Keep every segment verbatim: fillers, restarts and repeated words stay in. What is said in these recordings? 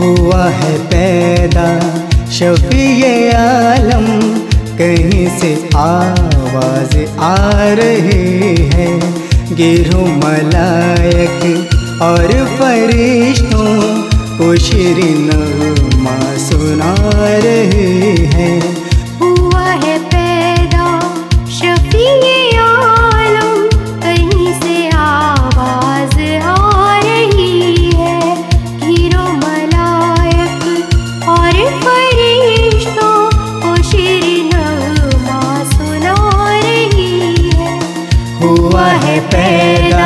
हुआ है पैदा शफीए आलम, कहीं से आवाज आ रही है। गिरों मलाइक और फरिश्तों को शीरीन नग़मा सुना रही है। हुआ है पैदा शफीए आलम, कहीं से आवाज आ रही है। गिरों मलाइक और फरिश्तों को शीरीन नग़मा सुना रही है। हुआ है पैदा।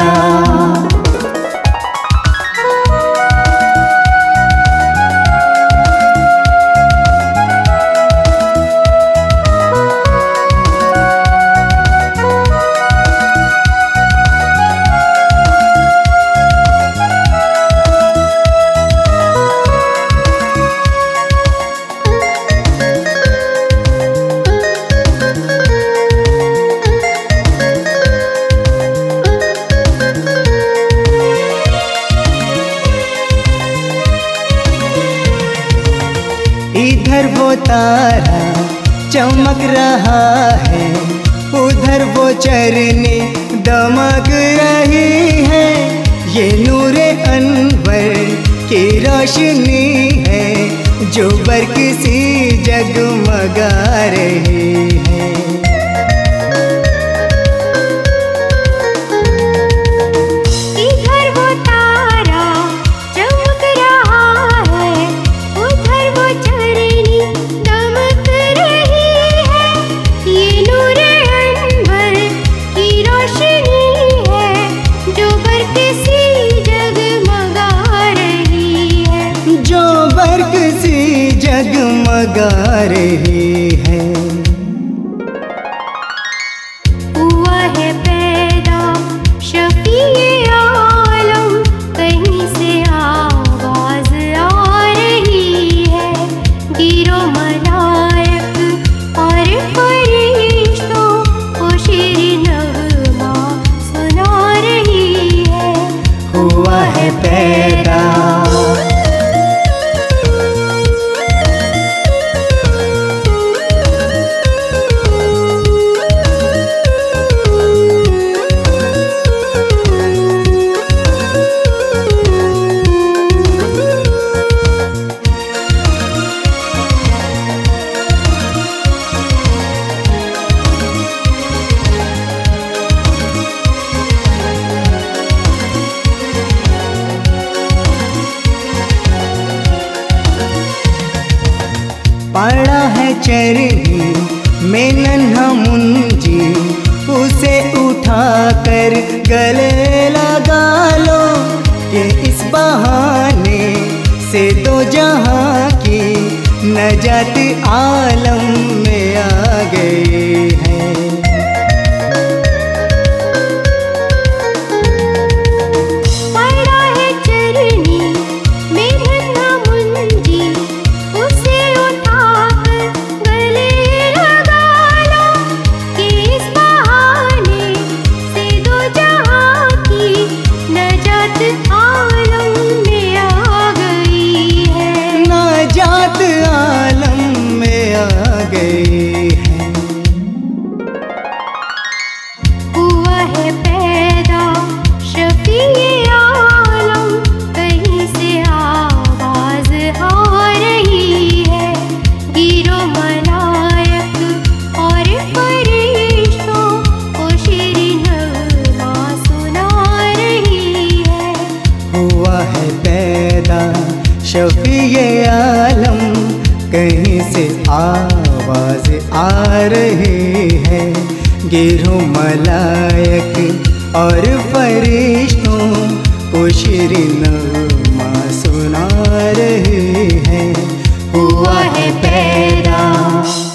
इधर वो तारा चमक रहा है, उधर वो चरनी दमक रही है। ये नूरे अनवर की रोशनी है, जो बर्क सी जगमगा रही है। जगमगा रही है। हुआ है पैदा शफीए आलम, कहीं से आवाज आ रही है। गिरों मलाइक और फरिश्तों को शीरीन नग़मा सुना रही है। हुआ है पैदा। पड़ा है चरनी में नन्हा मुंजी, उसे उठाकर गले लगा लो कि इस बहाने से दो जहां की नजात आलम में आ गई है। शफीए आलम, कहीं से आवाज आ रही है। गिरों मलाइक और फरिश्तों को शीरीन नग़मा सुना रही है। हुआ है पैदा।